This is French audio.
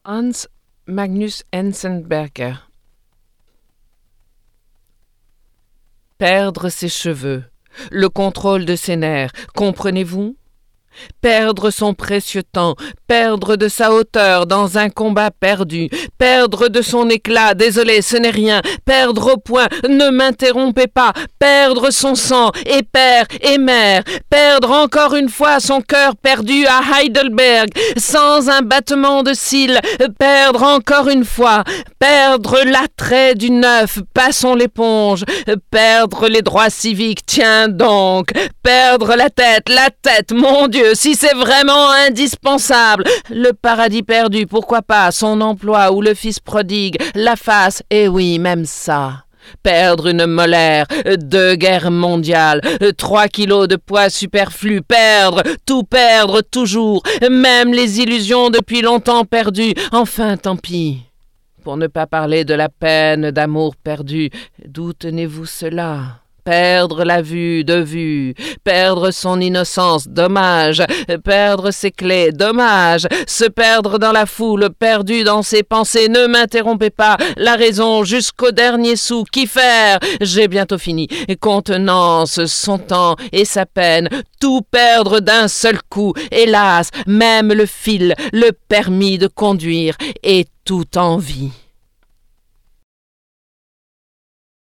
Hans Magnus Enzensberger. Perdre ses cheveux, le contrôle de ses nerfs, comprenez-vous ? Perdre son précieux temps, perdre de sa hauteur dans un combat perdu, perdre de son éclat, désolé, ce n'est rien, perdre au point, ne m'interrompez pas, perdre son sang, et père et mère, perdre encore une fois son cœur perdu à Heidelberg, sans un battement de cils, perdre encore une fois, perdre l'attrait du neuf, passons l'éponge, perdre les droits civiques, tiens donc, perdre la tête, mon Dieu, si c'est vraiment indispensable, le paradis perdu, pourquoi pas, son emploi ou le fils prodigue, la face, eh oui, même ça. Perdre une molaire, 2 guerres mondiales, 3 kilos de poids superflu, perdre, tout perdre toujours, même les illusions depuis longtemps perdues, enfin tant pis. Pour ne pas parler de la peine d'amour perdu, d'où tenez-vous cela ? Perdre la vue de vue, perdre son innocence, dommage, perdre ses clés, dommage, se perdre dans la foule, perdu dans ses pensées, ne m'interrompez pas, la raison jusqu'au dernier sou, qu'y faire ? J'ai bientôt fini, contenance, son temps et sa peine, tout perdre d'un seul coup, hélas, même le fil, le permis de conduire et toute envie.